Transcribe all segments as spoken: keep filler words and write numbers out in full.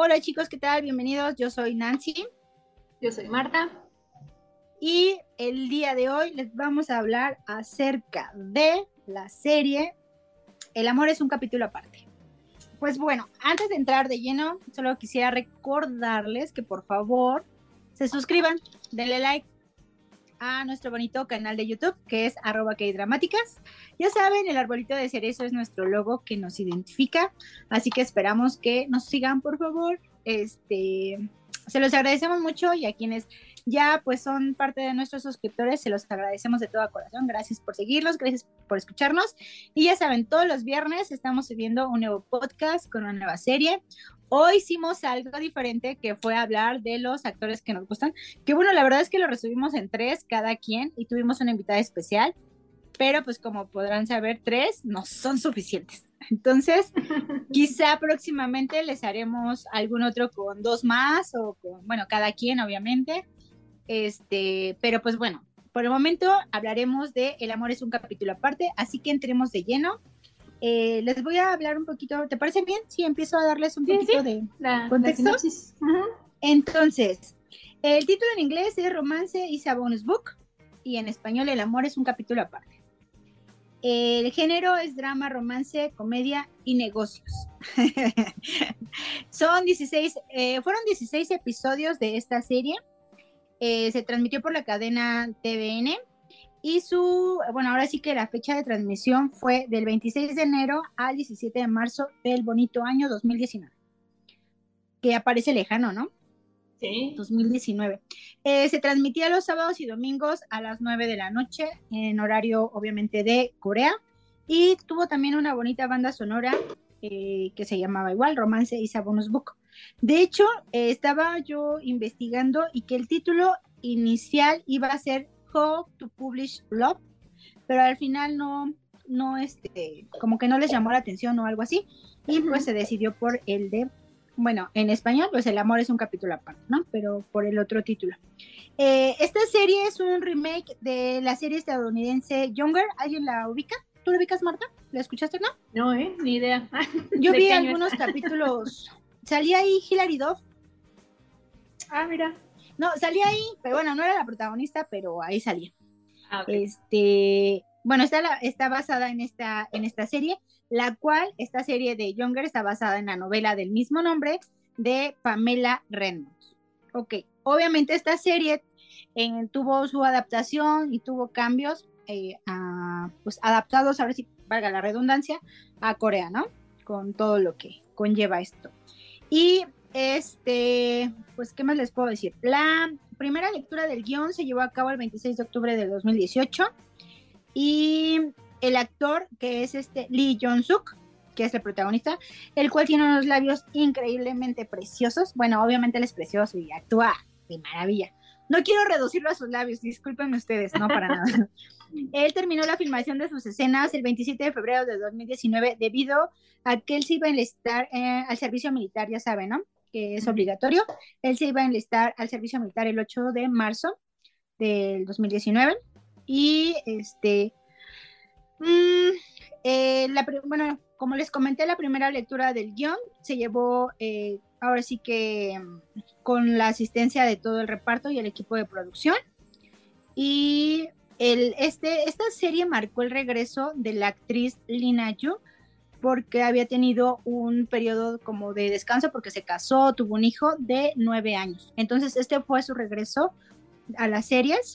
Hola chicos, ¿qué tal? Bienvenidos, yo soy Nancy. Yo soy Marta. Y el día de hoy les vamos a hablar acerca de la serie El amor es un capítulo aparte. Pues bueno, antes de entrar de lleno, solo quisiera recordarles que por favor se suscriban, denle like a nuestro bonito canal de YouTube, que es arroba kdramáticas. Ya saben, el arbolito de cerezo es nuestro logo que nos identifica, así que esperamos que nos sigan, por favor. Este, se los agradecemos mucho, y a quienes ya pues son parte de nuestros suscriptores, se los agradecemos de todo corazón. Gracias por seguirlos, gracias por escucharnos. Y ya saben, todos los viernes estamos subiendo un nuevo podcast con una nueva serie. Hoy hicimos algo diferente, que fue hablar de los actores que nos gustan, que bueno, la verdad es que lo resumimos en tres cada quien y tuvimos una invitada especial, pero pues como podrán saber, tres no son suficientes. Entonces, quizá próximamente les haremos algún otro con dos más o con, bueno, cada quien obviamente, este, pero pues bueno, por el momento hablaremos de El amor es un capítulo aparte, así que entremos de lleno. Eh, les voy a hablar un poquito, ¿te parece bien si empiezo a darles un Sí, poquito sí. de La, contexto? la sinopsis. Uh-huh. Entonces, el título en inglés es Romance is a Bonus Book, y en español El amor es un capítulo aparte. El género es drama, romance, comedia y negocios. Son dieciséis, eh, fueron dieciséis episodios de esta serie. Eh, se transmitió por la cadena T V N. Y su, bueno, ahora sí que la fecha de transmisión fue del veintiséis de enero al diecisiete de marzo del bonito año dos mil diecinueve. Que ya parece lejano, ¿no? Sí. dos mil diecinueve. Eh, se transmitía los sábados y domingos a las nueve de la noche, en horario obviamente de Corea. Y tuvo también una bonita banda sonora eh, que se llamaba igual, Romance is a Bonus Book. De hecho, eh, estaba yo investigando y que el título inicial iba a ser How to Publish Love, pero al final no, no, este, como que no les llamó la atención o algo así, y pues se decidió por el de, bueno, en español, pues El amor es un capítulo aparte, ¿no? Pero por el otro título. Eh, esta serie es un remake de la serie estadounidense Younger. ¿Alguien la ubica? ¿Tú la ubicas, Marta? ¿La escuchaste, no? No, ¿eh? Ni idea. Yo vi algunos capítulos. Salía ahí Hilary Duff. Ah, mira. No, salía ahí, pero bueno, no era la protagonista, pero ahí salía. Ah, okay. Este, bueno, está, la, está basada en esta, en esta serie, la cual, esta serie de Younger está basada en la novela del mismo nombre de Pamela Reynolds. Ok, obviamente esta serie eh, tuvo su adaptación y tuvo cambios eh, a, pues adaptados, ahora sí, valga la redundancia, a Corea, ¿no? Con todo lo que conlleva esto. Y este, pues, ¿qué más les puedo decir? La primera lectura del guión se llevó a cabo el veintiséis de octubre de dos mil dieciocho, y el actor, que es este Lee Jong-suk, que es el protagonista, el cual tiene unos labios increíblemente preciosos. Bueno, obviamente él es precioso y actúa de maravilla. No quiero reducirlo a sus labios, discúlpenme ustedes, no para nada. Él terminó la filmación de sus escenas el veintisiete de febrero de dos mil diecinueve debido a que él se iba a enlistar eh, al servicio militar, ya saben, ¿no? Que es obligatorio. Él se iba a enlistar al servicio militar el ocho de marzo del dos mil diecinueve. Y este, mmm, eh, la, bueno, como les comenté, la primera lectura del guión se llevó, eh, ahora sí que con la asistencia de todo el reparto y el equipo de producción. Y el, este, esta serie marcó el regreso de la actriz Lee Na-ju, porque había tenido un periodo como de descanso porque se casó, tuvo un hijo de nueve años. Entonces este fue su regreso a las series.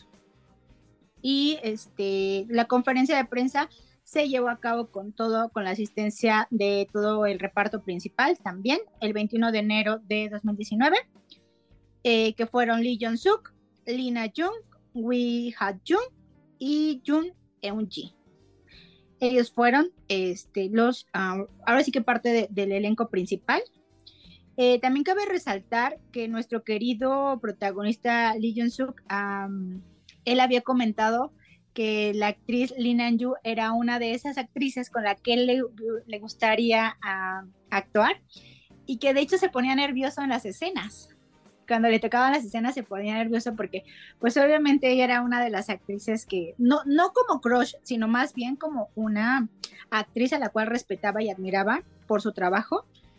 Y este, la conferencia de prensa se llevó a cabo con todo, con la asistencia de todo el reparto principal también, el veintiuno de enero de dos mil diecinueve, eh, que fueron Lee Jong-suk, Lee Na-jung, Wi Ha-jung y Jun Eun-ji. Ellos fueron este, los, uh, ahora sí que parte de, del elenco principal. Eh, también cabe resaltar que nuestro querido protagonista Lee Jong-suk, um, él había comentado que la actriz Lee Na-ju era una de esas actrices con la que él le, le gustaría uh, actuar, y que de hecho se ponía nervioso en las escenas. Cuando le tocaban las escenas se ponía nervioso porque pues obviamente ella era una de las actrices que, no, no como crush, sino más bien como una actriz a la cual respetaba y admiraba por su trabajo.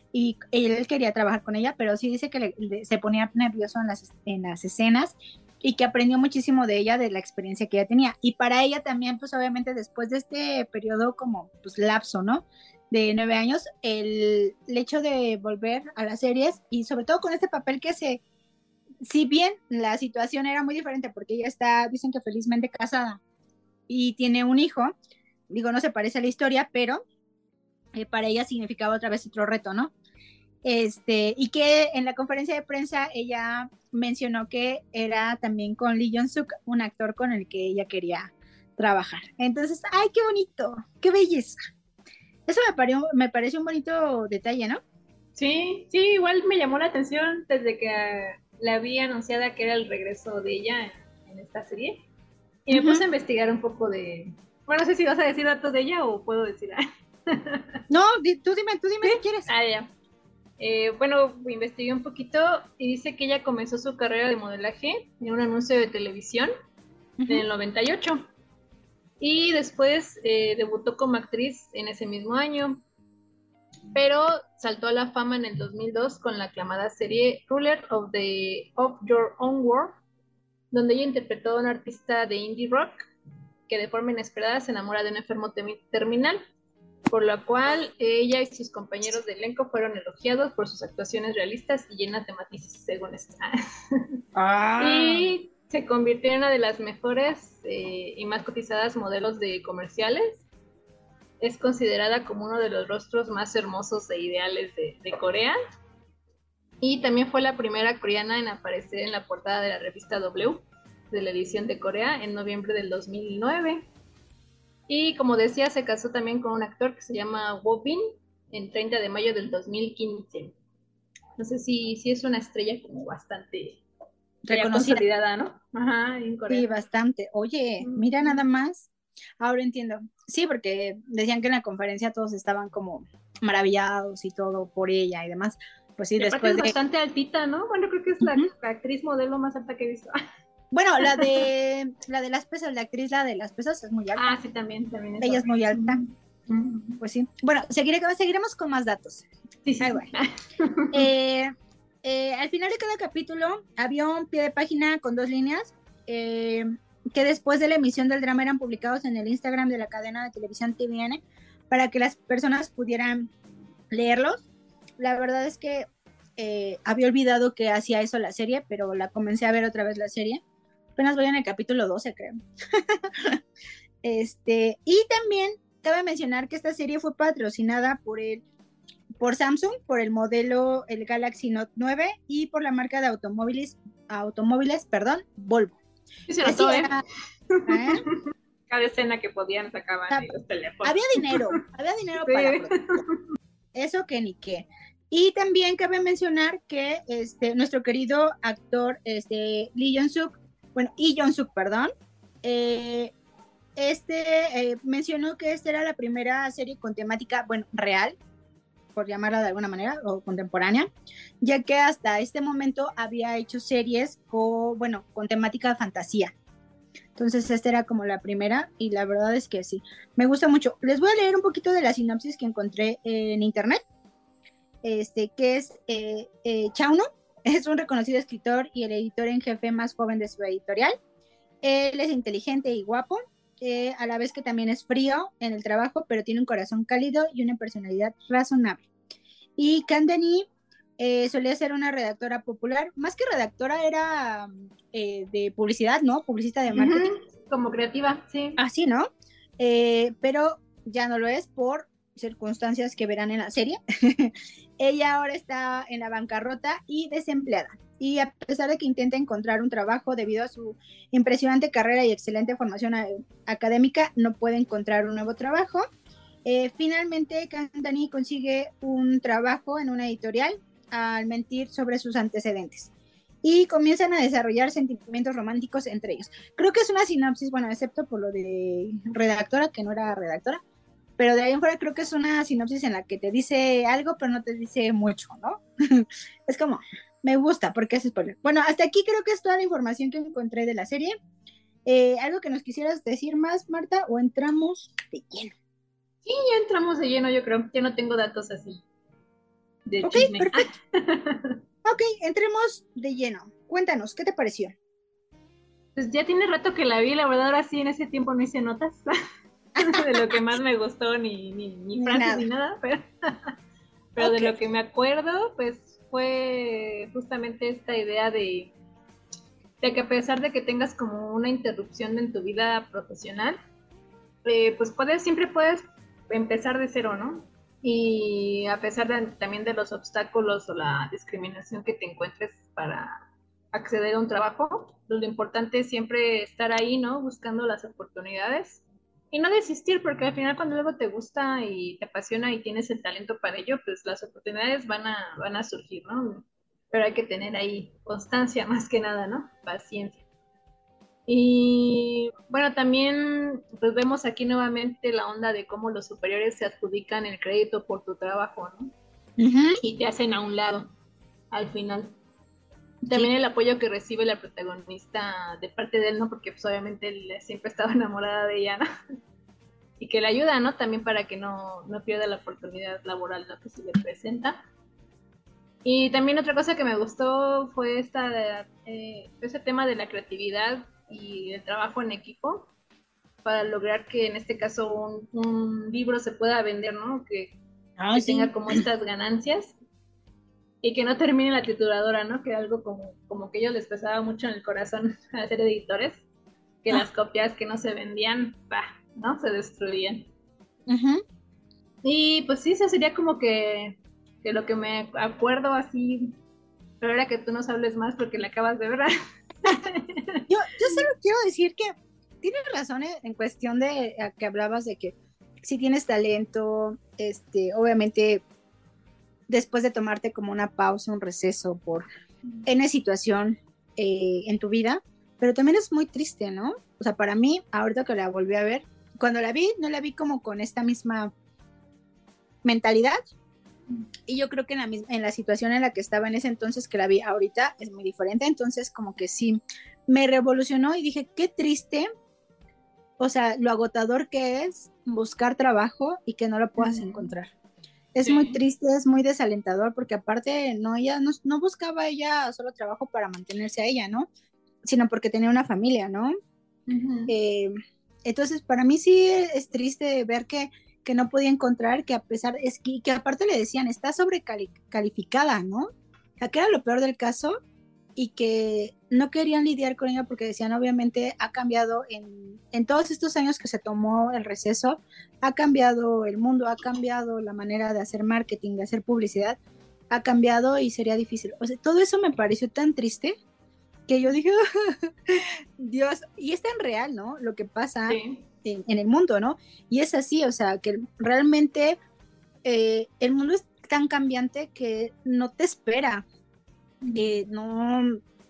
y él quería trabajar con ella, pero sí dice que le, le, se ponía nervioso en las, en las escenas y que aprendió muchísimo de ella, de la experiencia que ella tenía. Y para ella también, pues obviamente después de este periodo como pues lapso, ¿no? De nueve años, el, el hecho de volver a las series y sobre todo con este papel que se, si bien la situación era muy diferente porque ella está, dicen que felizmente casada y tiene un hijo, digo, no se parece a la historia, pero eh, para ella significaba otra vez otro reto, ¿no? Este, y que en la conferencia de prensa ella mencionó que era también con Lee Jong-suk, un actor con el que ella quería trabajar. Entonces, ¡ay, qué bonito! ¡Qué belleza! Eso me pareció, me pareció un bonito detalle, ¿no? Sí, sí, igual me llamó la atención desde que uh, la vi anunciada que era el regreso de ella en, en esta serie. Y me uh-huh. puse a investigar un poco de... Bueno, no sé si vas a decir datos de ella o puedo decir... No, tú dime, tú dime ¿Sí? si quieres. Ah, ya. Eh, bueno, investigué un poquito y dice que ella comenzó su carrera de modelaje en un anuncio de televisión uh-huh. en el noventa y ocho. Y después eh, debutó como actriz en ese mismo año. Pero saltó a la fama en el dos mil dos con la aclamada serie Ruler of, the, of Your Own World, donde ella interpretó a una artista de indie rock que de forma inesperada se enamora de un enfermo tem- terminal, por lo cual ella y sus compañeros de elenco fueron elogiados por sus actuaciones realistas y llenas de matices, según esta. Ah. Y se convirtió en una de las mejores eh, y más cotizadas modelos de comerciales. Es considerada como uno de los rostros más hermosos e ideales de, de Corea. Y también fue la primera coreana en aparecer en la portada de la revista W de la edición de Corea en noviembre del dos mil nueve. Y como decía, se casó también con un actor que se llama Woo Bin en treinta de mayo del dos mil quince. No sé si, si es una estrella como bastante reconocida, consolidada, ¿no? Ajá, en Corea. Sí, bastante. Oye, mm-hmm. mira nada más. Ahora entiendo. Sí, porque decían que en la conferencia todos estaban como maravillados y todo por ella y demás. Pues sí, y después es de... bastante altita, ¿no? Bueno, creo que es la uh-huh. actriz modelo más alta que he visto. Bueno, la de la de las pesas, la actriz, la de las pesas es muy alta. Ah, sí, también, también es Ella es muy alta. Uh-huh. Pues sí. Bueno, seguiré, seguiremos con más datos. Sí, sí. Ay, bueno. eh, eh, al final de cada capítulo había un pie de página con dos líneas eh, que después de la emisión del drama eran publicados en el Instagram de la cadena de televisión T V N para que las personas pudieran leerlos. La verdad es que eh, había olvidado que hacía eso la serie, pero la comencé a ver otra vez la serie. Apenas voy en el capítulo doce, creo. este, y también cabe mencionar que esta serie fue patrocinada por el por Samsung, por el modelo el Galaxy Note nueve y por la marca de automóviles, automóviles, perdón, Volvo. Sí, se notó, ¿eh? Era, ¿eh? Cada escena que podían sacaban o sea, los teléfonos. Había dinero, había dinero sí. para eso que ni qué. Y también cabe mencionar que este, nuestro querido actor este, Lee Jong-suk, bueno, Lee Jong-suk, perdón, eh, este eh, mencionó que esta era la primera serie con temática, bueno, real, por llamarla de alguna manera, o contemporánea, ya que hasta este momento había hecho series con, bueno, con temática de fantasía. Entonces esta era como la primera y la verdad es que sí, me gusta mucho. Les voy a leer un poquito de la sinopsis que encontré en internet, este, que es eh, eh, Chauno, es un reconocido escritor y el editor en jefe más joven de su editorial. Él es inteligente y guapo, eh, a la vez que también es frío en el trabajo, pero tiene un corazón cálido y una personalidad razonable. Y Kandani eh, solía ser una redactora popular, más que redactora era eh, de publicidad, ¿no? Publicista de marketing. Uh-huh. Como creativa, sí. Así, ¿no? Eh, pero ya no lo es por circunstancias que verán en la serie. Ella ahora está en la bancarrota y desempleada. Y a pesar de que intenta encontrar un trabajo debido a su impresionante carrera y excelente formación a- académica, no puede encontrar un nuevo trabajo. Eh, finalmente, Kandani consigue un trabajo en una editorial al mentir sobre sus antecedentes y comienzan a desarrollar sentimientos románticos entre ellos. Creo que es una sinopsis, bueno, excepto por lo de redactora, que no era redactora, pero de ahí en fuera creo que es una sinopsis en la que te dice algo, pero no te dice mucho, ¿no? Es como, me gusta, porque es spoiler. Bueno, hasta aquí creo que es toda la información que encontré de la serie. Eh, ¿Algo que nos quisieras decir más, Marta, o entramos de lleno? Sí, ya entramos de lleno, yo creo. Yo no tengo datos así de Ok, chisme. perfecto. Ok, entremos de lleno. Cuéntanos, ¿qué te pareció? Pues ya tiene rato que la vi, la verdad ahora sí en ese tiempo no hice notas de lo que más me gustó, ni, ni, ni Ni frases nada. ni nada, pero, pero Ok. de lo que me acuerdo, pues fue justamente esta idea de, de que a pesar de que tengas como una interrupción en tu vida profesional, eh, pues puedes, siempre puedes empezar de cero, ¿no? Y a pesar de, también de los obstáculos o la discriminación que te encuentres para acceder a un trabajo, pues lo importante es siempre estar ahí, ¿no? Buscando las oportunidades y no desistir, porque al final cuando algo te gusta y te apasiona y tienes el talento para ello, pues las oportunidades van a, van a surgir, ¿no? Pero hay que tener ahí constancia más que nada, ¿no? Paciencia. Y bueno, también pues vemos aquí nuevamente la onda de cómo los superiores se adjudican el crédito por tu trabajo, ¿no? Uh-huh. Y te hacen a un lado al final. Sí. También el apoyo que recibe la protagonista de parte de él, ¿no? Porque pues obviamente él siempre estaba enamorada de ella, ¿no? Y que le ayuda, ¿no? También para que no, no pierda la oportunidad laboral, ¿no? Que se le presenta. Y también otra cosa que me gustó fue esta, eh, ese tema de la creatividad y el trabajo en equipo para lograr que en este caso un, un libro se pueda vender, ¿no? Que, Ah, que sí. tenga como estas ganancias y que no termine la trituradora, ¿no? Que algo como, como que ellos les pesaba mucho en el corazón a ser editores, que Ah. las copias que no se vendían, bah, ¿no? Se destruían. Uh-huh. Y pues sí, eso sería como que, que lo que me acuerdo así, pero ahora que tú nos hables más porque la acabas de ver. Yo, yo solo quiero decir que tienes razón en, en cuestión de a que hablabas de que si tienes talento, este, obviamente después de tomarte como una pausa, un receso por N situación eh, en tu vida, pero también es muy triste, ¿no? O sea, para mí, ahorita que la volví a ver, cuando la vi, no la vi como con esta misma mentalidad, y yo creo que en la, en la situación en la que estaba en ese entonces que la vi ahorita es muy diferente, entonces como que sí, me revolucionó y dije, qué triste, o sea, lo agotador que es buscar trabajo y que no lo puedas encontrar. Es Sí. muy triste, es muy desalentador, porque aparte no, ella no, no buscaba ella solo trabajo para mantenerse a ella, ¿no? Sino porque tenía una familia, ¿no? Uh-huh. Eh, entonces, para mí sí es triste ver que, que no podía encontrar, que a pesar, es que, que aparte le decían, está sobrecalificada, ¿no? O sea, que era lo peor del caso, y que no querían lidiar con ella porque decían, obviamente ha cambiado en, en todos estos años que se tomó el receso, ha cambiado el mundo, ha cambiado la manera de hacer marketing, de hacer publicidad, ha cambiado y sería difícil. O sea, todo eso me pareció tan triste que yo dije, Dios, y es tan real, ¿no? Lo que pasa Sí. en, en el mundo, ¿no? Y es así, o sea, que realmente eh, el mundo es tan cambiante que no te espera. Eh, no,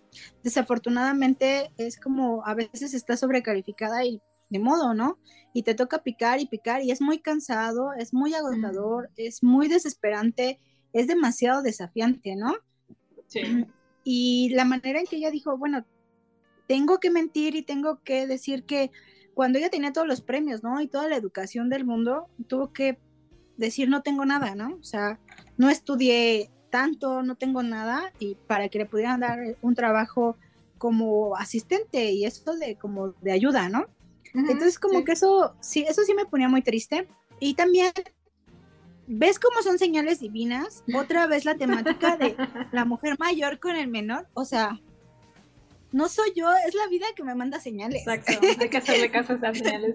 desafortunadamente es como a veces está sobrecalificada y de modo, ¿no? Y te toca picar y picar y es muy cansado, es muy agotador, mm. es muy desesperante, es demasiado desafiante, ¿no? Sí. Y la manera en que ella dijo, bueno, tengo que mentir y tengo que decir que cuando ella tenía todos los premios, ¿no? Y toda la educación del mundo, tuvo que decir no tengo nada, ¿no? O sea, no estudié tanto, no tengo nada, y para que le pudieran dar un trabajo como asistente y eso de como de ayuda, ¿no? Uh-huh, entonces como sí. que eso sí, eso sí me ponía muy triste. Y también ves cómo son señales divinas, otra vez la temática de la mujer mayor con el menor, o sea, no soy yo, es la vida que me manda señales. Exacto, hay que hacerle caso a esas señales.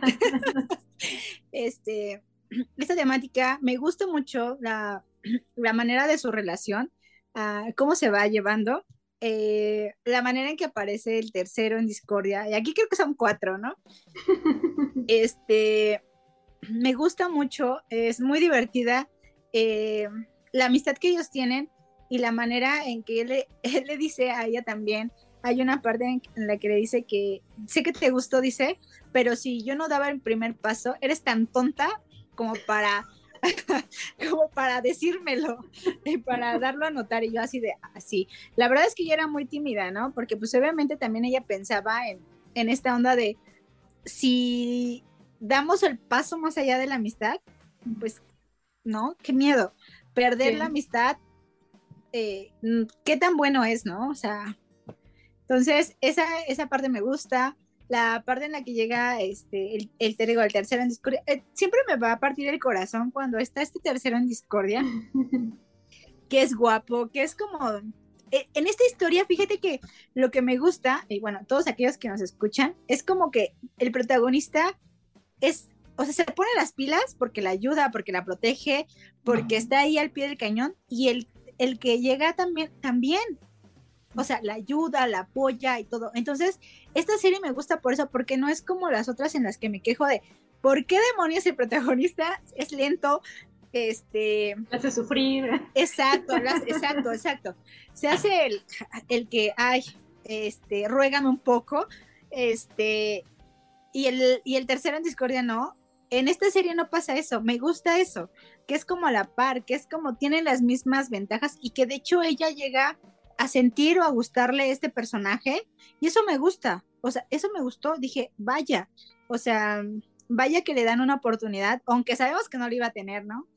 Este, esta temática, me gusta mucho la, la manera de su relación, uh, cómo se va llevando, eh, la manera en que aparece el tercero en discordia, y aquí creo que son cuatro, ¿no? Este, me gusta mucho, es muy divertida, eh, la amistad que ellos tienen y la manera en que él le, él le dice a ella también. Hay una parte en, en la que le dice que sé que te gustó, dice, pero si yo no daba el primer paso, eres tan tonta como para como para decírmelo y para darlo a notar. Y yo así de así. La verdad es que yo era muy tímida, ¿no? Porque pues obviamente también ella pensaba en, en esta onda de si damos el paso más allá de la amistad, pues no, qué miedo. perder Sí. la amistad, eh, qué tan bueno es, ¿no? O sea, entonces esa, esa parte me gusta. La parte en la que llega este, el, el, te digo, el tercero en discordia, eh, siempre me va a partir el corazón cuando está este tercero en discordia, que es guapo, que es como, eh, en esta historia, fíjate que lo que me gusta, y bueno, todos aquellos que nos escuchan, es como que el protagonista es, o sea, se pone las pilas porque la ayuda, porque la protege, porque está ahí al pie del cañón, y el, el que llega también, también, o sea, la ayuda, la apoya y todo. Entonces, esta serie me gusta por eso, porque no es como las otras en las que me quejo de, ¿por qué demonios el protagonista es lento? Este... hace sufrir. Exacto, las, exacto, exacto. Se hace el, el que, ay, este, ruégame un poco, este, y el, y el tercero en discordia no. En esta serie no pasa eso, me gusta eso, que es como a la par, que es como tienen las mismas ventajas y que de hecho ella llega a sentir o a gustarle este personaje y eso me gusta, o sea, eso me gustó, dije, vaya, o sea, vaya que le dan una oportunidad, aunque sabemos que no lo iba a tener, ¿no?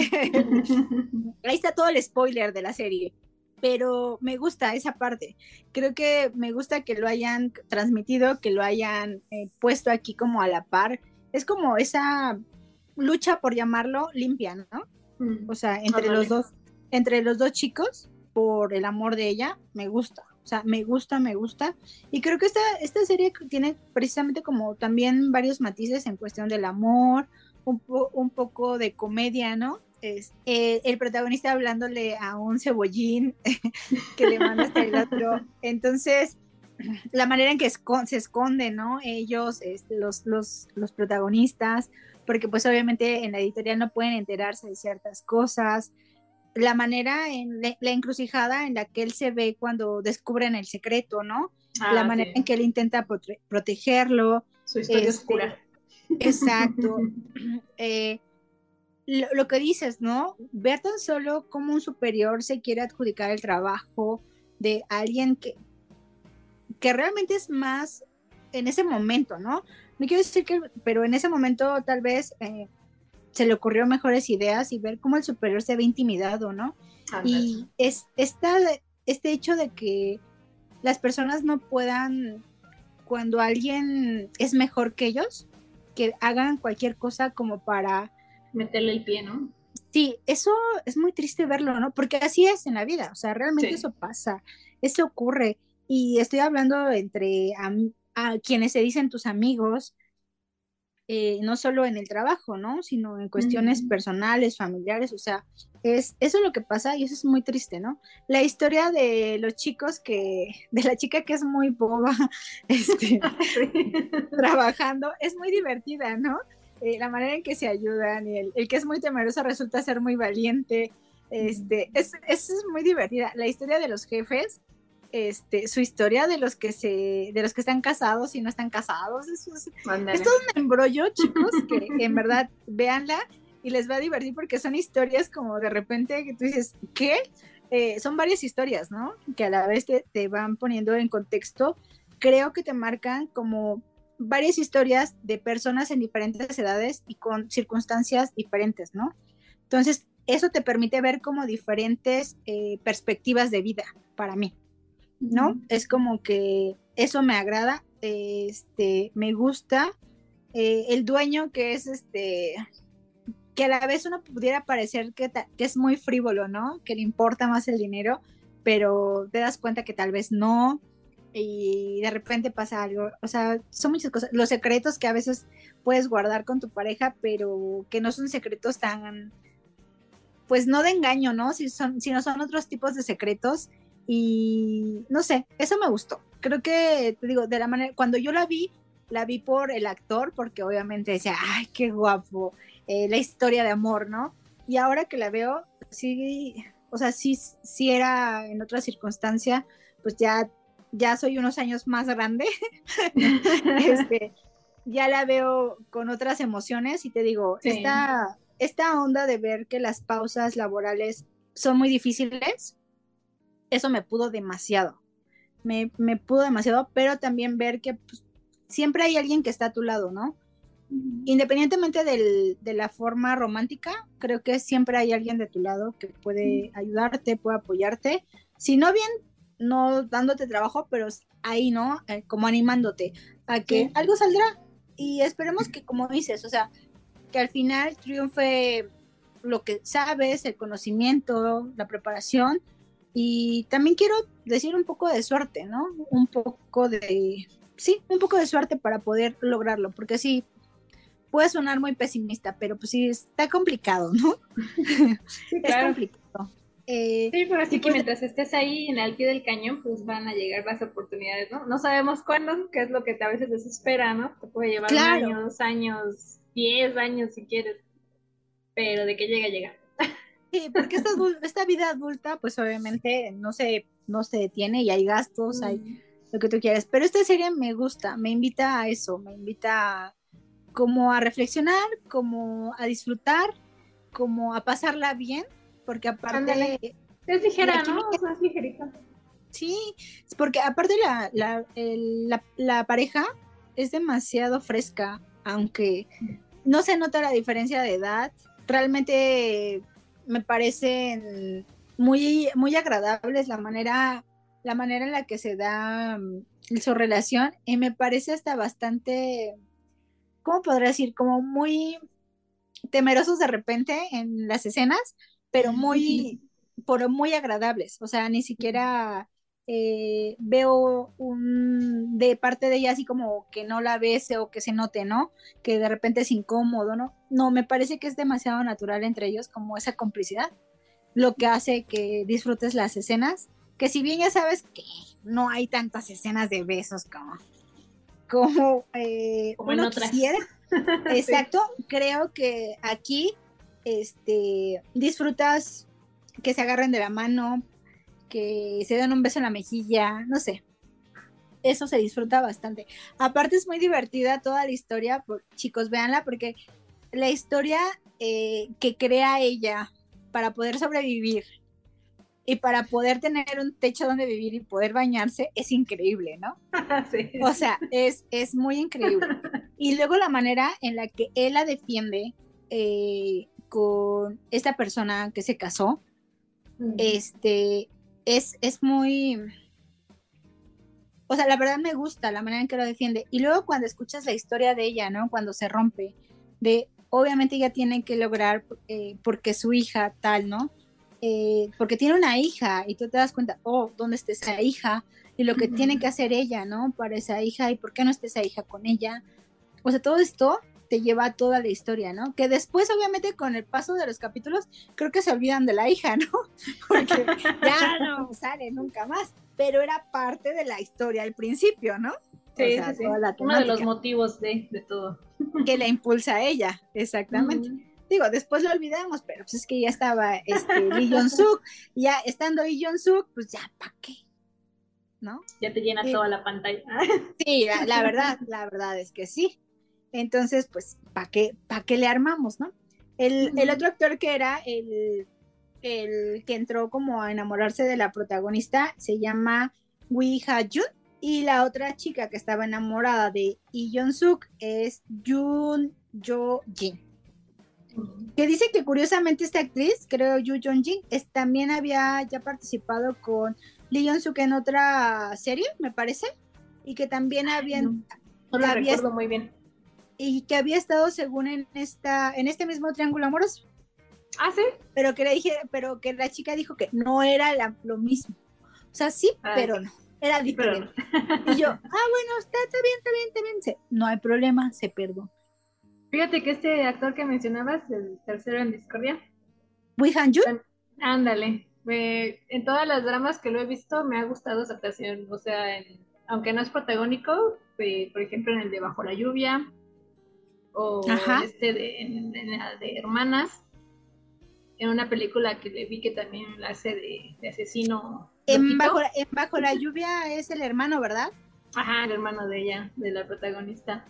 Ahí está todo el spoiler de la serie, pero me gusta esa parte. Creo que me gusta que lo hayan transmitido, que lo hayan eh, puesto aquí como a la par. Es como esa lucha, por llamarlo, limpia, ¿no? Mm. O sea, entre Ándale. los dos, entre los dos chicos, por el amor de ella, me gusta. O sea, me gusta, me gusta. Y creo que esta, esta serie tiene precisamente como también varios matices en cuestión del amor, un, po un poco de comedia, ¿no? Es, eh, el protagonista hablándole a un cebollín que le manda hasta el otro. Entonces, la manera en que esco se esconden, ¿no? Ellos, este, los, los, los protagonistas, porque pues obviamente en la editorial no pueden enterarse de ciertas cosas. La manera, en la, la encrucijada en la que él se ve cuando descubren el secreto, ¿no? Ah, la manera sí. en que él intenta prote protegerlo. Su historia este, oscura. Exacto. eh, lo, lo que dices, ¿no? Ver tan solo cómo un superior se quiere adjudicar el trabajo de alguien que, que realmente es más en ese momento, ¿no? No quiero decir que, pero en ese momento tal vez eh, se le ocurrió mejores ideas y ver cómo el superior se ve intimidado, ¿no? Ándale. Y es esta, este hecho de que las personas no puedan, cuando alguien es mejor que ellos, que hagan cualquier cosa como para meterle el pie, ¿no? Sí, eso es muy triste verlo, ¿no? Porque así es en la vida, o sea, realmente Sí. eso pasa, eso ocurre. Y estoy hablando entre a, a quienes se dicen tus amigos, eh, no solo en el trabajo, ¿no? Sino en cuestiones Uh-huh. personales, familiares, o sea, es eso es lo que pasa y eso es muy triste, ¿no? La historia de los chicos que, de la chica que es muy boba, este, Sí. trabajando, es muy divertida, ¿no? Eh, la manera en que se ayudan y el, el que es muy temeroso resulta ser muy valiente, este, es, es muy divertida. La historia de los jefes, este, su historia de los que se, de los que están casados y no están casados, eso es, es todo un embrollo, chicos, que en verdad véanla y les va a divertir porque son historias como de repente que tú dices, ¿qué? Eh, son varias historias, ¿no? Que a la vez te, te van poniendo en contexto, creo que te marcan como varias historias de personas en diferentes edades y con circunstancias diferentes, ¿no? Entonces, eso te permite ver como diferentes eh, perspectivas de vida para mí, ¿no? Uh-huh. Es como que eso me agrada, este, me gusta. Eh, el dueño que es este, que a la vez uno pudiera parecer que, que es muy frívolo, ¿no? Que le importa más el dinero, pero te das cuenta que tal vez no, y de repente pasa algo, o sea, son muchas cosas, los secretos que a veces puedes guardar con tu pareja, pero que no son secretos tan, pues no de engaño, ¿no? Si son, sino son otros tipos de secretos, y no sé, eso me gustó, creo que, te digo, de la manera, cuando yo la vi, la vi por el actor, porque obviamente decía, ay, qué guapo, eh, la historia de amor, ¿no? Y ahora que la veo, sí, o sea, sí, sí era en otra circunstancia, pues ya ya soy unos años más grande, este, ya la veo con otras emociones y te digo, sí. esta, esta onda de ver que las pausas laborales son muy difíciles, eso me pudo demasiado, me, me pudo demasiado, pero también ver que pues, siempre hay alguien que está a tu lado, ¿no? independientemente del, de la forma romántica, creo que siempre hay alguien de tu lado que puede ayudarte, puede apoyarte, si no bien, no dándote trabajo, pero ahí, ¿no? Eh, como animándote a que Sí. algo saldrá y esperemos que, como dices, o sea, que al final triunfe lo que sabes, el conocimiento, la preparación, y también quiero decir un poco de suerte, ¿no? Un poco de, sí, un poco de suerte para poder lograrlo, porque sí, puede sonar muy pesimista, pero pues sí, está complicado, ¿no? Sí, Es claro. complicado. Eh, Sí, pero así y que pues, mientras estés ahí en el pie del cañón, pues van a llegar las oportunidades, ¿no? No sabemos cuándo, qué es lo que a veces desespera, ¿no? Te puede llevar un claro, año, dos años, diez años si quieres, pero de que llega, llega. sí, porque esta, esta vida adulta, pues obviamente no se, no se detiene y hay gastos, hay Mm. lo que tú quieras, pero esta serie me gusta, me invita a eso, me invita a, como a reflexionar, como a disfrutar, como a pasarla bien, porque Ándale. aparte Es la ligera, ¿no? O química, sea, es ligerita. sí, porque aparte la, la, el- la, la pareja es demasiado fresca, aunque no se nota la diferencia de edad, realmente me parecen muy, muy agradables la manera, la manera en la que se da um, su relación y me parece hasta bastante, ¿cómo podría decir? Como muy temerosos de repente en las escenas, pero muy, pero muy agradables. O sea, ni siquiera eh, veo un de parte de ella así como que no la bese o que se note, ¿no? Que de repente es incómodo, ¿no? No, me parece que es demasiado natural entre ellos como esa complicidad, lo que hace que disfrutes las escenas, que si bien ya sabes que no hay tantas escenas de besos como, como eh, Como en uno otras. quisiera. Sí. Exacto, creo que aquí este, disfrutas que se agarren de la mano, que se den un beso en la mejilla, no sé, eso se disfruta bastante. Aparte es muy divertida toda la historia, por, chicos, véanla, porque la historia eh, que crea ella para poder sobrevivir y para poder tener un techo donde vivir y poder bañarse es increíble, ¿no? Sí. O sea, es, es muy increíble. Y luego la manera en la que él la defiende eh, con esta persona que se casó, Mm. este, es, es muy, o sea, la verdad me gusta la manera en que lo defiende. Y luego cuando escuchas la historia de ella, ¿no? Cuando se rompe, de, obviamente ella tiene que lograr, eh, porque su hija tal, ¿no? Eh, porque tiene una hija y tú te das cuenta, oh, ¿dónde está esa hija? Y lo que tiene que hacer ella, ¿no? Para esa hija y por qué no está esa hija con ella. O sea, todo esto te lleva a toda la historia, ¿no? Que después, obviamente, con el paso de los capítulos, creo que se olvidan de la hija, ¿no? Porque ya no sale nunca más, pero era parte de la historia al principio, ¿no? O Sí, sí, sea, toda sí. la Uno de los temática motivos de, de todo. que la impulsa a ella, exactamente. Mm. Digo, después lo olvidamos, pero pues es que ya estaba este Lee Jong Suk, ya estando Lee Jong Suk, pues ya, ¿para qué? ¿No? Ya te llena Y, toda la pantalla. sí, la, la verdad, la verdad es que sí. Entonces, pues, ¿para qué, pa qué le armamos, no? El, el otro actor que era el, el que entró como a enamorarse de la protagonista se llama Wi Ha-jun y la otra chica que estaba enamorada de Lee Jong-suk es Yoon Jo-jin. Que dice que curiosamente esta actriz, creo Yu Jong-jin, es, también había ya participado con Lee Jong-suk en otra serie, me parece, y que también habían, No, no lo había recuerdo muy bien. y que había estado según en esta en este mismo triángulo amoroso, Ah, sí. pero que le dije, pero que la chica dijo que no era la, lo mismo. O sea, sí, Ah, pero ok. no, era Sí, pero no. diferente. Y yo, ah, bueno, está, está bien, está bien, está bien. Se, no hay problema, se perdona. Fíjate que este actor que mencionabas, el tercero en Discordia, Wei Han-jun, tam- ándale, me- en todas las dramas que lo he visto me ha gustado su actuación, o sea, en- aunque no es protagónico, eh, por ejemplo en el de Bajo la lluvia, o en ajá, este de, en, en la de Hermanas, en una película que le vi que también la hace de, de asesino en bajo, loquito, en bajo la lluvia es el hermano, ¿verdad? ajá, el hermano de ella, de la protagonista.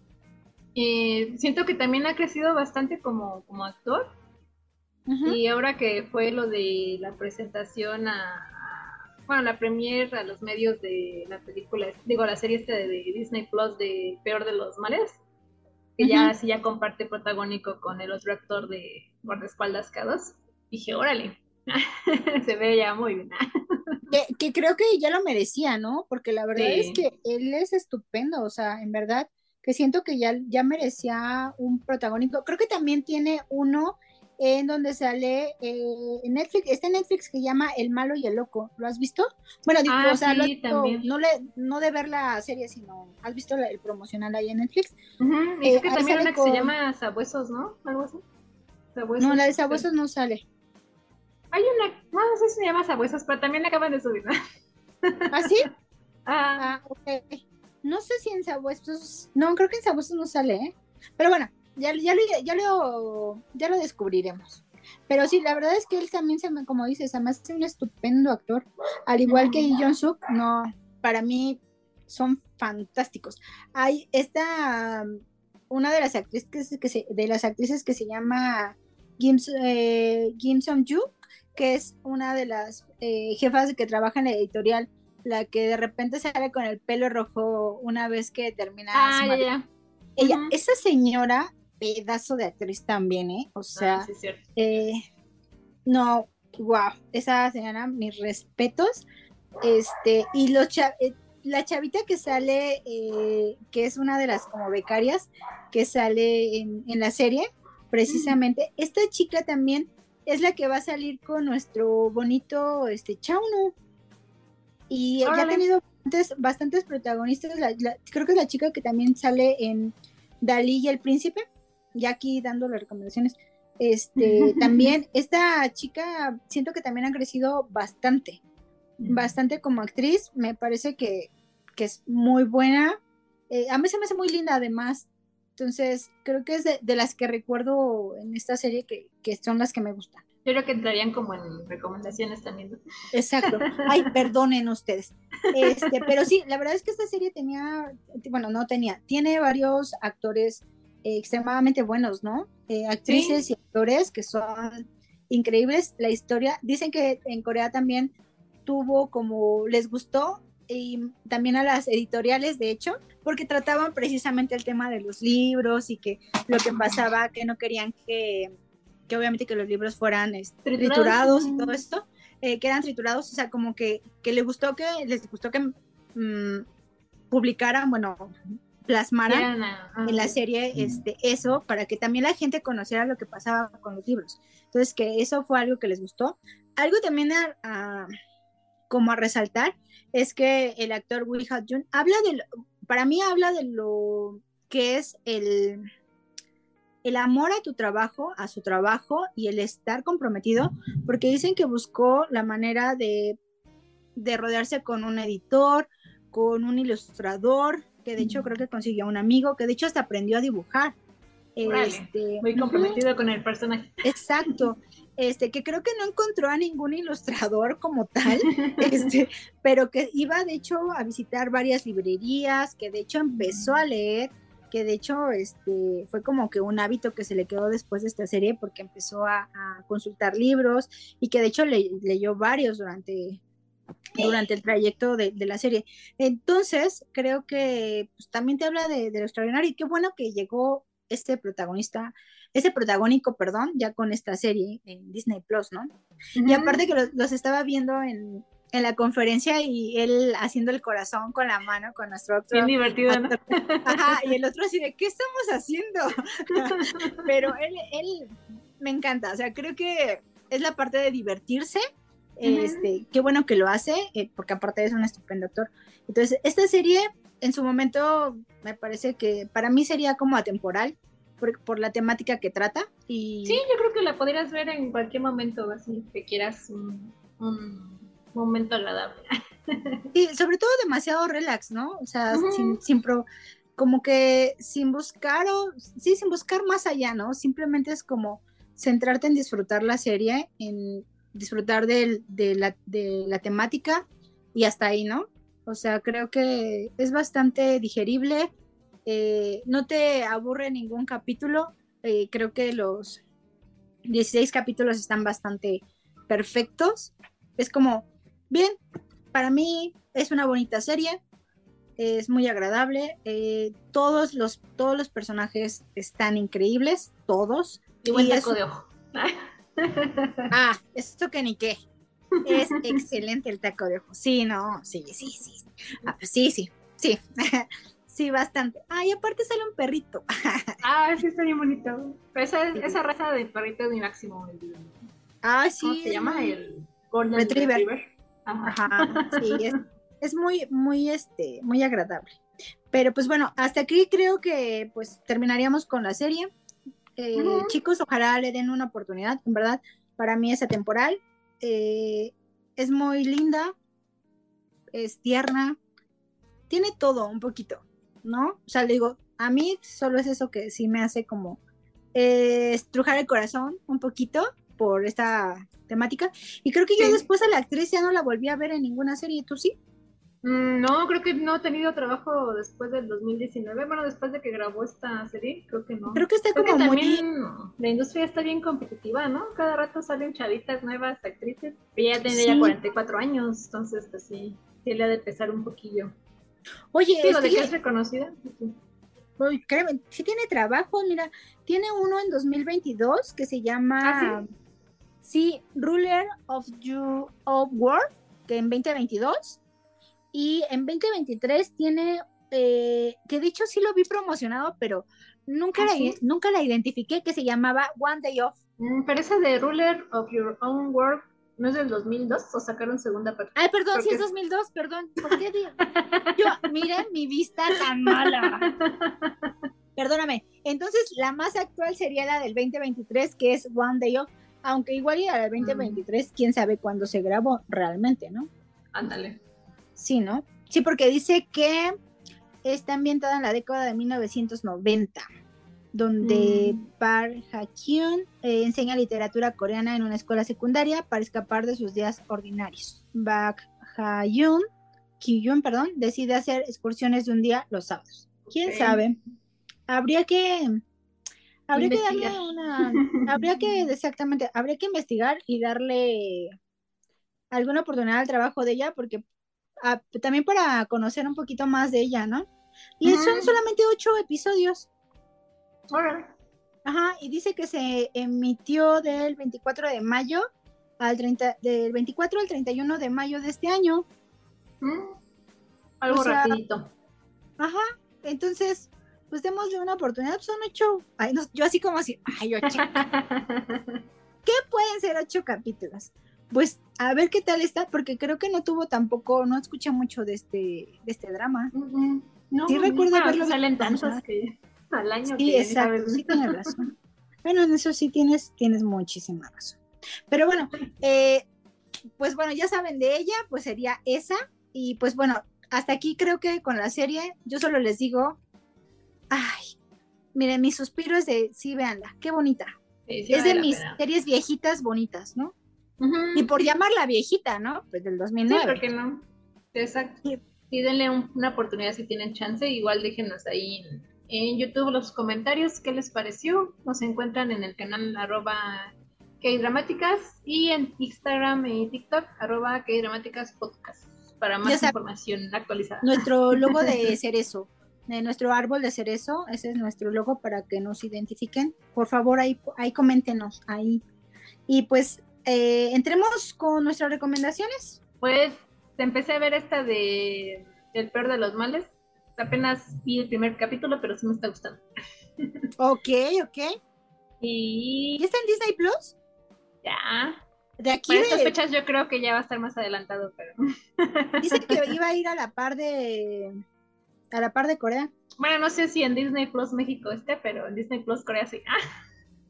Eh, siento que también ha crecido bastante como, como actor. Uh-huh. Y ahora que fue lo de la presentación a, bueno, la premier a los medios de la película, digo, la serie esta de, de Disney Plus de Peor de los Males, que ya así ya comparte protagónico con el otro actor de Guardaespaldas K dos. Dije, órale, se ve ya muy bien. Que, que creo que ya lo merecía, ¿no? Porque la verdad es Sí. que él es estupendo, o sea, en verdad, que siento que ya, ya merecía un protagónico. Creo que también tiene uno en donde sale eh, en Netflix, este Netflix que se llama El Malo y el Loco, ¿lo has visto? Bueno, digo, Ah, o sea, lo has sí, visto, también. no, le, no de ver la serie, sino, ¿has visto la- el promocional ahí en Netflix? Ujú, y Eh, creo que ahí también sale una que se con, llama Sabuesos, ¿no? Algo así. no, la Sabuesos. de Este. Sabuesos no sale. Hay una, no, no sé si se llama Sabuesos, pero también la acaban de subir, ¿no? ¿Ah, sí? Ah, Ah, ok. No sé si en Sabuesos, no, creo que en Sabuesos no sale, ¿eh? Pero bueno, ya, ya, lo, ya, lo, ya lo descubriremos. Pero sí, la verdad es que él también, se me, como dices, además es un estupendo actor. Al igual que Lee ujú. Jong-suk, no, para mí son fantásticos. Hay esta, um, una de las actrices que, se- que se, de las actrices que se llama Kim, eh, Kim Sung-ju, que es una de las eh, jefas que trabaja en la editorial, la que de repente sale con el pelo rojo una vez que termina su Ah, ya, madre. ya. Ella, Ujú. esa señora, pedazo de actriz también, ¿eh? O Ah, sea, sí, es cierto. eh, no, wow, esa señora, mis respetos. Este, y los cha- eh, la chavita que sale, eh, que es una de las como becarias que sale en, en la serie, Mm. precisamente, esta chica también es la que va a salir con nuestro bonito este Chauno y ya ha Órale. tenido bastantes, bastantes protagonistas. La, la, creo que es la chica que también sale en Dalí y el Príncipe, ya aquí dando las recomendaciones. Este, también esta chica siento que también ha crecido bastante, bastante como actriz. Me parece que, que es muy buena. Eh, a mí se me hace muy linda además. Entonces, creo que es de, de las que recuerdo en esta serie que, que son las que me gustan. Yo creo que entrarían como en recomendaciones también, ¿no? Exacto. Ay, perdonen ustedes. Este, pero sí, la verdad es que esta serie tenía, bueno, no tenía, tiene varios actores eh, extremadamente buenos, ¿no? Eh, actrices Sí, y actores que son increíbles. La historia, dicen que en Corea también tuvo como, les gustó, y también a las editoriales, de hecho, porque trataban precisamente el tema de los libros y que lo que pasaba, que no querían que, que obviamente que los libros fueran este, triturados. triturados y todo esto eh, que eran triturados, o sea, como que, que le gustó que, les gustó que mmm, publicaran, bueno, plasmaran Quieran a, a- en la serie este, eso, para que también la gente conociera lo que pasaba con los libros. Entonces, que eso fue algo que les gustó. Algo también a, a, como a resaltar es que el actor Wee Ha-jun habla de, lo, para mí habla de lo que es el, el amor a tu trabajo, a su trabajo y el estar comprometido, porque dicen que buscó la manera de de rodearse con un editor, con un ilustrador, que de hecho creo que consiguió un amigo, que de hecho hasta aprendió a dibujar. Órale, Este, muy uh-huh, comprometido con el personaje. exacto. Este, que creo que no encontró a ningún ilustrador como tal, este, pero que iba de hecho a visitar varias librerías, que de hecho empezó a leer, que de hecho este, fue como que un hábito que se le quedó después de esta serie porque empezó a, a consultar libros y que de hecho le, leyó varios durante, durante el trayecto de, de, la serie. Entonces, creo que pues, también te habla de, de lo extraordinario y qué bueno que llegó este protagonista, ese protagónico, perdón, ya con esta serie en Disney Plus, ¿no? Y aparte que los, los estaba viendo en, en la conferencia y él haciendo el corazón con la mano con nuestro Bien otro divertido, ¿no? actor. Ajá, y el otro así de, ¿qué estamos haciendo? Pero él, él me encanta, o sea, creo que es la parte de divertirse. Este, qué bueno que lo hace, eh, porque aparte es un estupendo actor. Entonces, esta serie en su momento me parece que para mí sería como atemporal por, por la temática que trata. Sí, Y yo creo que la podrías ver en cualquier momento, así que quieras un, un momento agradable. sí, sobre todo demasiado relax, ¿no? O sea, Uh-huh. sin, sin pro, como que sin buscar o sí, sin buscar más allá, ¿no? Simplemente es como centrarte en disfrutar la serie, en disfrutar de, de, la, de la temática y hasta ahí, ¿no? O sea, creo que es bastante digerible, eh, no te aburre ningún capítulo, eh, creo que los dieciséis capítulos están bastante perfectos, es como, bien, para mí es una bonita serie, es muy agradable, eh, todos los todos los personajes están increíbles, todos. Y buen y taco es... de ojo. Ah, esto que ni qué. Es excelente el taco de ojo. Sí, no, sí, sí, sí. Ah, pues sí, sí, sí. Sí, bastante. Ah, y aparte sale un perrito. Ah, sí, está bien bonito. Esa, Sí. esa raza de perrito es mi máximo. Ah, ¿Cómo sí, se es llama? muy El Golden Retriever. Retriever. Ajá. Ajá, sí, es, es muy, muy, este, muy agradable. Pero pues bueno, hasta aquí creo que pues terminaríamos con la serie. Eh, Ujú. chicos, ojalá le den una oportunidad, en verdad, para mí es atemporal. Eh, es muy linda, es tierna, tiene todo un poquito, ¿no? O sea, le digo, a mí solo es eso que sí me hace como eh, estrujar el corazón un poquito por esta temática. Y creo que yo Sí. después a la actriz ya no la volví a ver en ninguna serie, ¿tú sí? Mm, No, creo que no ha tenido trabajo después del dos mil diecinueve. Bueno, después de que grabó esta serie, creo que no. Creo que está Creo que como muy... también la industria está bien competitiva, ¿no? Cada rato salen chavitas nuevas actrices. Ella ya tiene ya Sí, cuarenta y cuatro años, entonces pues sí, sí le ha de pesar un poquillo. oye, Digo, de estoy... que es reconocida. Sí. Uy, créeme, sí tiene trabajo, mira, tiene uno en dos mil veintidós que se Ah, sí. llama, sí, Ruler of You of World, que en veinte veintidós, y en veinte veintitrés tiene, eh, que de hecho sí lo vi promocionado, pero nunca Ah, la, sí. nunca la identifiqué, que se llamaba One Day Off. Mm, pero esa de Ruler of Your Own World, ¿no es del dos mil dos o sacaron segunda parte? Ay, perdón, Creo sí que es es. dos mil dos, perdón, ¿por qué? di- Yo, miren mi vista tan mala. Perdóname. Entonces, la más actual sería la del veinte veintitrés, que es One Day Off, aunque igual y la del Mm, veinte veintitrés, quién sabe cuándo se grabó realmente, ¿no? ándale. Sí, ¿no? Sí, porque dice que está ambientada en la década de mil novecientos noventa, donde Mm, Park Ha-kyun eh, enseña literatura coreana en una escuela secundaria para escapar de sus días ordinarios. Park Ha-kyun, Ki-yun, perdón, decide hacer excursiones de un día los sábados. ¿Quién ok. sabe? Habría que Habría que Investigar. darle una, habría que, exactamente, habría que investigar y darle alguna oportunidad al trabajo de ella, porque ah, también para conocer un poquito más de ella, ¿no? Y son Ujú. solamente ocho episodios, Órale. ajá, y dice que se emitió del veinticuatro de mayo al treinta, del veinticuatro al treinta y uno de mayo de este año, Mm, o Algo sea, rapidito. ajá, entonces, pues démosle una oportunidad, son ocho, ay, no, yo así como así, ay, ocho, pueden ser ocho capítulos. Pues a ver qué tal está, porque creo que no tuvo tampoco, no escuché mucho de este, de este drama. Ujú. Sí No, no, recuerdo bueno, es que haberlo visto salen tantos promocionado. que al año Sí, que ya ni sabes. exacto, sí tienes razón. Bueno, en eso sí tienes, tienes muchísima razón. Pero bueno, eh, pues bueno, ya saben de ella, pues sería esa. Y pues bueno, hasta aquí creo que con la serie, yo solo les digo, ay, miren, mi suspiro es de, sí, véanla, qué bonita. Sí, sí Es vale de la mis pena. series viejitas bonitas, ¿no? Y Ujú. por llamarla viejita, ¿no? Pues del Sí, dos mil nueve. ¿por qué no? Exacto. Sí, Sí, denle un- una oportunidad si tienen chance. Igual déjenos ahí en, en YouTube los comentarios qué les pareció. Nos encuentran en el canal arroba kdramáticas y en Instagram y TikTok arroba kdramáticas podcast para ya más sabes, información actualizada. nuestro logo de cerezo, de nuestro árbol de cerezo, ese es nuestro logo para que nos identifiquen. Por favor, ahí, ahí coméntenos, ahí. Y pues, eh, entremos con nuestras recomendaciones. Pues empecé a ver esta de El peor de los males. Apenas vi el primer capítulo, pero sí me está gustando. Ok, ok. ¿Y Y está en Disney Plus? ya, De aquí para estas de, fechas yo creo que ya va a estar más adelantado, pero dice que iba a ir a la par de, a la par de Corea. bueno, no sé si en Disney Plus México esté, pero en Disney Plus Corea sí. Ah,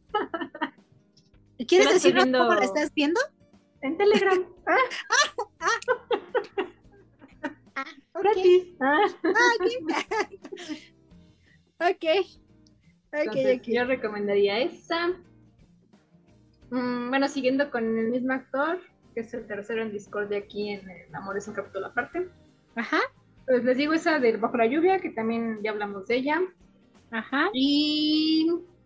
yo ¿Quieres la estoy decirnos cómo la viendo estás viendo? en Telegram. Ah, Ah, ah, ok. gratis. Ah. Ah, ok. Ok, ok, Entonces, ok. yo recomendaría esa. Mm, bueno, siguiendo con el mismo actor, que es el tercero en Discord de aquí en El Amor es un capítulo aparte. Ajá, Pues les digo esa del Bajo la Lluvia, que también ya hablamos de ella. ajá. Y,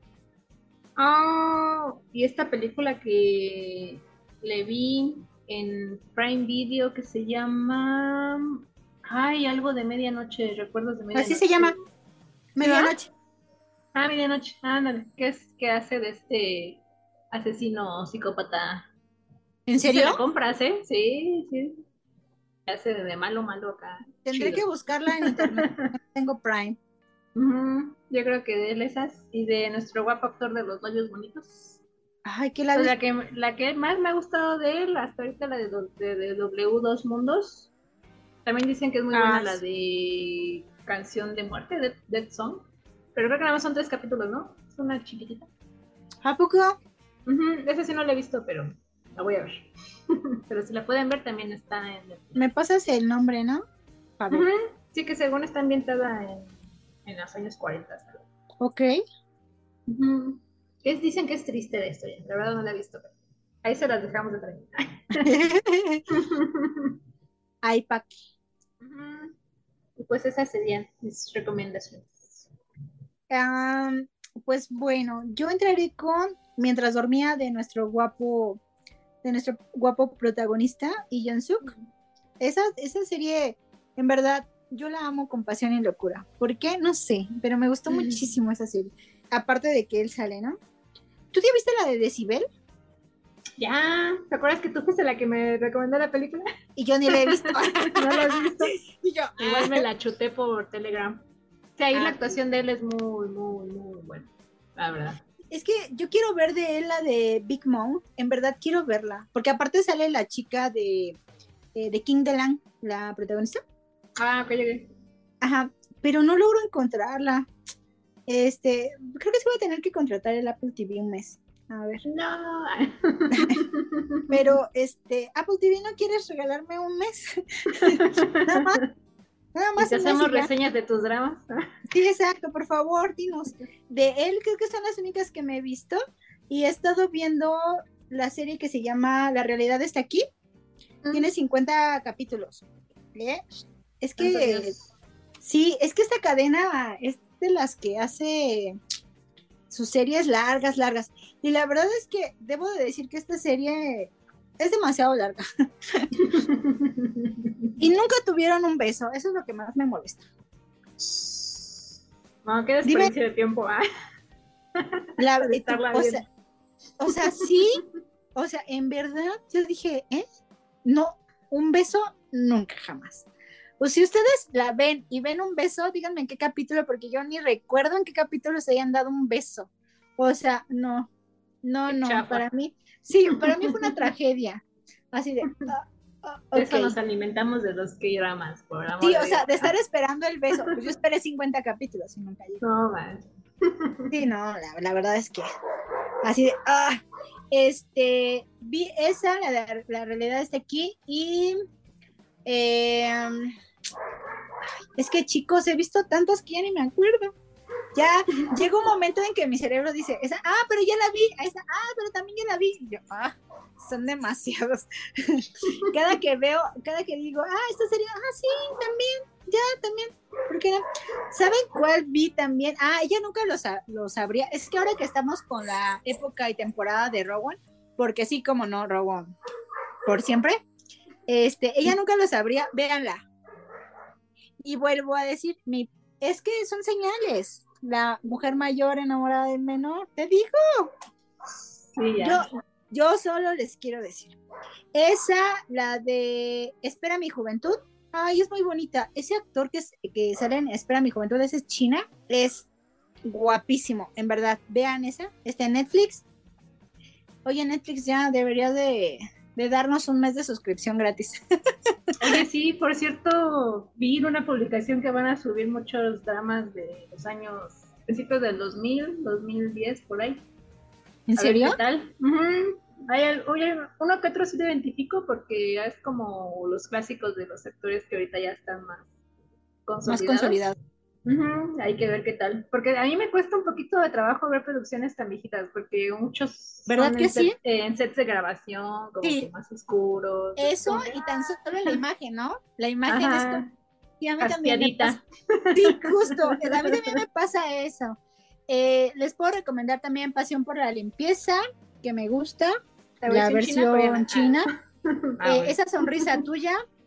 oh, y esta película que le vi en Prime Video que se llama Ay, algo de medianoche, recuerdos de medianoche. Así se llama, Medianoche. Ah, medianoche, ándale, ¿qué es que hace de este asesino psicópata? ¿En Sí se serio? la compras, ¿eh? Sí, sí. Hace de malo, malo acá. Tendré Chido. que buscarla en internet. No tengo Prime. Ujú, yo creo que de él esas y de nuestro guapo actor de los labios bonitos. Ay, ¿qué la Pues ves? la que, la que más me ha gustado de él hasta ahorita, la de, do- de, de W Dos Mundos. También dicen que es muy buena Ah, la sí. de Canción de Muerte, Dead, Dead Song. Pero creo que nada más son tres capítulos, ¿no? Es una chiquitita. ¿A poco? Ujú, esa sí no la he visto, pero la voy a ver. Pero si la pueden ver, también está en Netflix. Me pasas el nombre, ¿no? A ver. Ujú, sí, que según está ambientada en, en los años cuarenta. Ok. Ujú. Es, dicen que es triste la historia, la verdad no la he visto, pero ahí se las dejamos de traer. Ay, pa' qué. Ujú. Y pues esas serían mis recomendaciones. Am, pues bueno, yo entraré con Mientras dormía de nuestro guapo, de nuestro guapo protagonista, Lee Jong-suk. Esa, esa serie, en verdad, yo la amo con pasión y locura. ¿Por qué? No sé, pero me gustó muchísimo esa serie. Aparte de que él sale, ¿no? ¿Tú ya viste la de Decibel? Ya, ¿te acuerdas que tú fuiste la que me recomendó la película? Y yo ni la he visto. ¿No la has visto? Y yo, Igual me ah, la chuté por Telegram. Sí, ahí la ah, actuación de él es muy, muy, muy buena, la verdad. es que yo quiero ver de él la de Big Mouth. En verdad quiero verla. Porque aparte sale la chica de, de, de King Delang, la protagonista. Ah, ok, ok. Ajá, pero no logro encontrarla. Este, creo que sí voy a tener que contratar el Apple T V un mes. A ver. No. Pero, este, Apple T V, ¿no quieres regalarme un mes? Nada más, nada ¿Y más te un mes hacemos y ya. reseñas de tus dramas? Sí, exacto, por favor, dinos. De él creo que son las únicas que me he visto y he estado viendo la serie que se llama La realidad está aquí. Tiene cincuenta capítulos. ¿Eh? Es Santo que, Dios. sí, es que esta cadena es de las que hace sus series largas, largas. Y la verdad es que debo de decir que esta serie es demasiado larga. Y nunca tuvieron un beso. Eso es lo que más me molesta. No, qué Dime, desperdicio de tiempo, ¿ah? la, De eh, tú- estarla o viendo. sea, o sea, sí, o sea, en verdad, yo dije, ¿eh? No, un beso nunca jamás. Pues si ustedes la ven y ven un beso, díganme en qué capítulo, porque yo ni recuerdo en qué capítulo se hayan dado un beso. O sea, no, no, Qué no, chafa. para mí, sí, para mí fue una tragedia. Así de, ah, ah, De ok. eso nos alimentamos de los K-dramas, por amor Sí, de o Dios. sea, de estar esperando el beso. Pues yo esperé cincuenta capítulos y nunca llegó. No, man. Sí, no, la, la verdad es que así de, ah, este, vi esa, la, la, la realidad está aquí y eh, es que chicos, he visto tantas que ya ni me acuerdo. Ya llega un momento en que mi cerebro dice, esa, ah, pero ya la vi, esa, ah, pero también ya la vi. Y yo, ah, son demasiados. Cada que veo, cada que digo, ah, esta serie, ah, sí, también, ya, también. ¿Por qué no? ¿Saben cuál vi también? Ah, ella nunca lo, sa- lo sabría. Es que ahora que estamos con la época y temporada de Rowan, porque sí, como no, Rowan, por siempre, este, ella nunca lo sabría, véanla. Y vuelvo a decir, mi, es que son señales. La mujer mayor enamorada del menor, te digo. Sí, Yo, ya. yo solo les quiero decir. Esa, la de Espera mi juventud, ay, es muy bonita. Ese actor que, es, que sale en Espera mi juventud, ese es China, es guapísimo, en verdad. Vean esa, está en Netflix. Oye, Netflix ya debería de, de darnos un mes de suscripción gratis. Oye, sí, por cierto, vi en una publicación que van a subir muchos dramas de los años, principios del dos mil, dos mil diez, por ahí. ¿En A ver serio? qué tal. Uh-huh. Hay, oye, uno que otro sí lo identifico porque ya es como los clásicos de los actores que ahorita ya están más Más consolidados. consolidado. Uh-huh. Hay que ver qué tal. Porque a mí me cuesta un poquito de trabajo ver producciones tan viejitas, porque muchos ¿Verdad son que en, sí? set, eh, en sets de grabación, como que Sí, más oscuros. eso Como que, y tan solo la imagen, ¿no? La imagen es como, ajá, y a mí también me pasa. jaspeadita. Sí, justo, a mí también me pasa eso. Eh, les puedo recomendar también Pasión por la limpieza, que me gusta, La la versión china versión coreana. china. Ah, ah Eh, bueno. esa sonrisa tuya,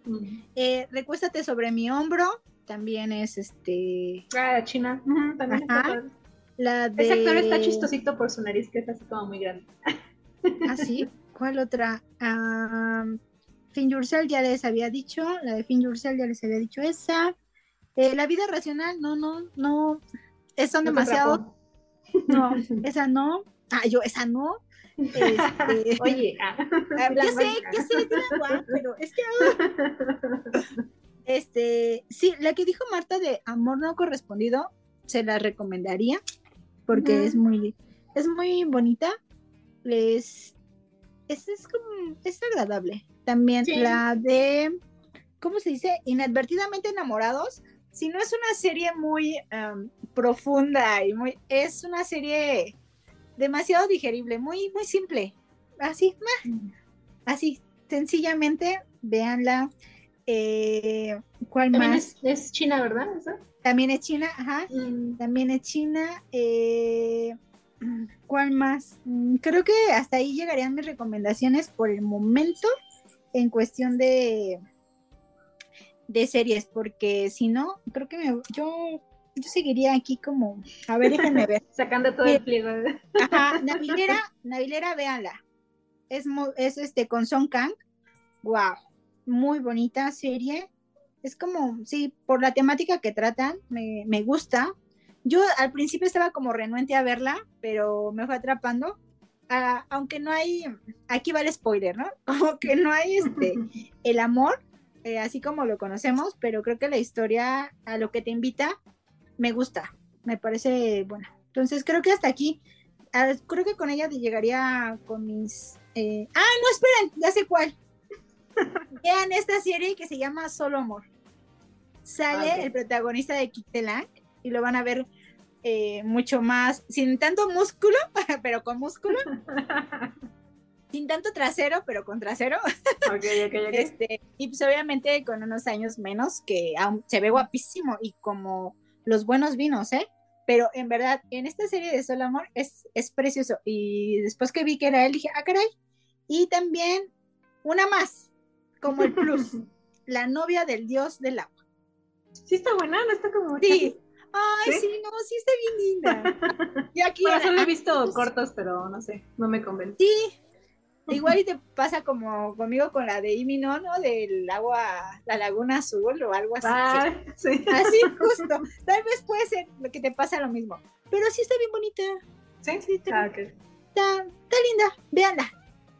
Mm. Eh, Recuéstate sobre mi hombro, también es este... Ah, China. Uh-huh, también está Ajá. padre. La de... Ese actor está chistosito por su nariz, que es así como muy grande. ¿Ah, sí? ¿Cuál otra? Um, Finn Yourself ya les había dicho, la de Finn Yourself ya les había dicho esa. Eh, la vida racional, no, no, no, es, son No te demasiado, atrapó. no, esa no, ah, yo, esa no, este, Oye, ah, ah, ya sé, blanca. ya sé, digo, ah, pero es que, ah, este, sí, la que dijo Marta de Amor no correspondido, se la recomendaría, porque uh-huh. es muy, es muy bonita, es, es, es como, es agradable. También Sí. la de, ¿cómo se dice? Inadvertidamente enamorados. Si no es una serie muy um, profunda y muy, es una serie demasiado digerible, muy, muy simple. Así, Mm. así, sencillamente, véanla. Eh, ¿Cuál También más? es, es China, ¿verdad? ¿Esa? También es China, ajá. Mm. También es China. Eh, ¿Cuál más? Creo que hasta ahí llegarían mis recomendaciones por el momento en cuestión de de series, porque si no, creo que me, yo, yo seguiría aquí como, a ver, déjenme ver. Sacando todo Mira, el pliego. ajá, Navilera, Navilera, véanla. Es, es este con Song Kang. Wow, muy bonita serie. Es como, sí, por la temática que tratan, me, me gusta. Yo al principio estaba como renuente a verla, pero me fue atrapando. Ah, aunque no hay, aquí va el spoiler, ¿no? Como que no hay este, el amor, eh, así como lo conocemos, pero creo que la historia a lo que te invita me gusta, me parece buena. Entonces creo que hasta aquí, ah, creo que con ella te llegaría con mis... Eh... Ah, no, esperen, ya sé cuál. Vean esta serie que se llama Solo Amor. Sale okay. el protagonista de Kitelang y lo van a ver eh, mucho más, sin tanto músculo, pero con músculo. Sin tanto trasero, pero con trasero. Okay, okay, okay. Este, y pues obviamente con unos años menos, que aún se ve guapísimo y como los buenos vinos, ¿eh? Pero en verdad, en esta serie de Solo Amor es, es precioso. Y después que vi que era él, dije, ah, caray. Y también una más, como el plus, la novia del dios del agua. Sí está buena, no está como... Sí. Ay, ¿sí? sí, no, sí está bien linda. Y aquí bueno, solo he visto pues, cortos, pero no sé, no me convence. Sí, igual y te pasa como conmigo con la de Imino, ¿no? Del agua, la laguna azul o algo así. Ah, sí. Así justo. Tal vez puede ser lo que te pasa lo mismo. Pero sí está bien bonita. Sí, sí está, ah, okay. está, está linda. Véanla.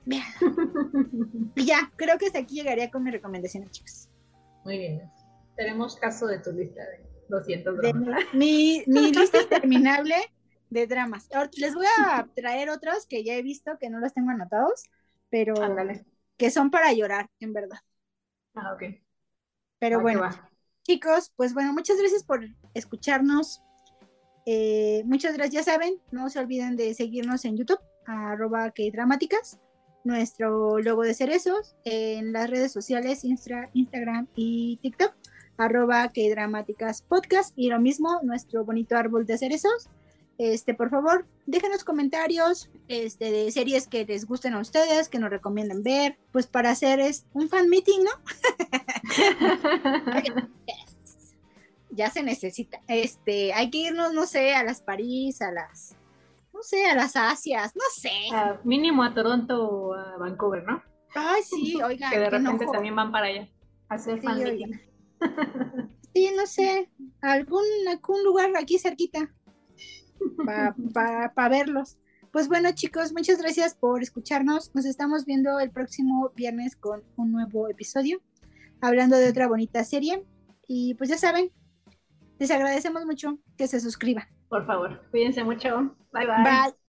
Véanla. Y ya, creo que hasta aquí llegaría con mi recomendación, chicos. Muy bien. Tenemos caso de tu lista de doscientos de dramas. mi, mi lista interminable de dramas. Ahora, les voy a traer otros que ya he visto, que no los tengo anotados, pero Ándale. que son para llorar, en verdad. Ah, ok. Pero va bueno, chicos, pues bueno, muchas gracias por escucharnos. Eh, muchas gracias, ya saben, no se olviden de seguirnos en YouTube, arroba kdramáticas, nuestro logo de cerezos, en las redes sociales, Insta, Instagram y TikTok, arroba kdramáticas podcast, y lo mismo, nuestro bonito árbol de cerezos. Este, por favor, déjenos comentarios este, de series que les gusten a ustedes, que nos recomiendan ver, pues para hacer es un fan meeting, ¿no? Ya se necesita. Este, hay que irnos, no sé, a las París, a las, no sé, a las Asias, no sé. Uh, mínimo a Toronto o a Vancouver, ¿no? Ay, sí, oigan. Que de repente enojo. también van para allá a hacer sí, fan meeting. Sí, no sé, algún, algún lugar aquí cerquita para pa, pa verlos. Pues bueno, chicos, muchas gracias por escucharnos. Nos estamos viendo el próximo viernes con un nuevo episodio, hablando de otra bonita serie. Y pues ya saben, les agradecemos mucho que se suscriban. Por favor, cuídense mucho. Bye, bye. Bye.